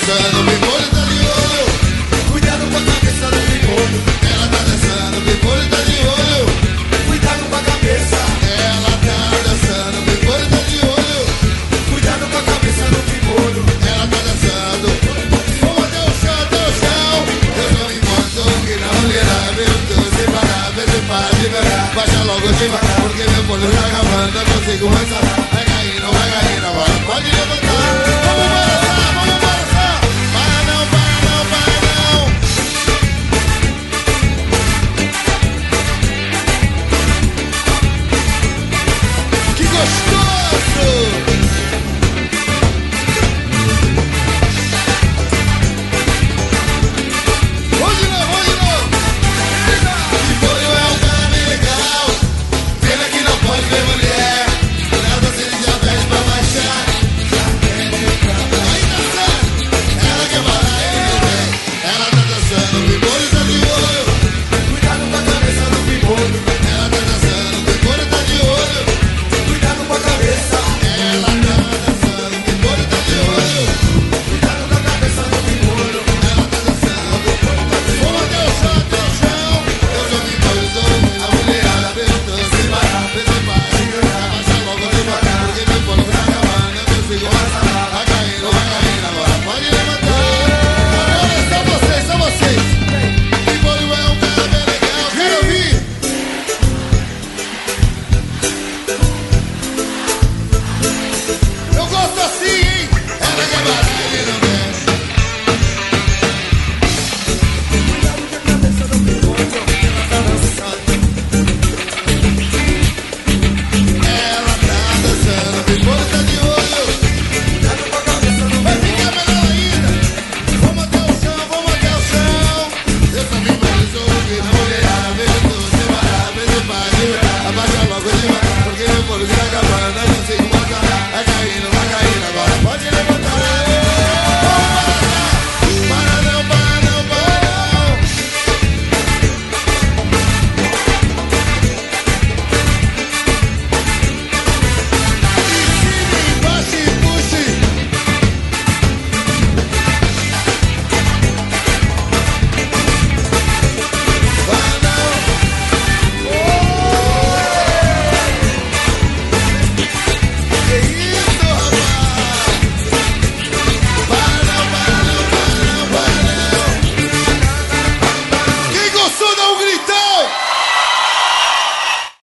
dançando, o pimpolho tá de olho. Cuidado com a cabeça do pimpolho. Ela tá dançando, o pimpolho tá de olho. Cuidado com a cabeça. Ela tá dançando, o pimpolho tá de olho. Cuidado com a cabeça do pimpolho. Ela tá dançando. Vamos até o chão, até o chão. Eu não me importo que não lhe lave. Eu tô sem parar, sem parar de verá. Baixa logo devagar, porque meu polho tá acabando. Eu consigo avançar. Vai caindo, agora pode levantar. Vamos balançar, vamos balançar. Para não, para não, para não. Que gostoso.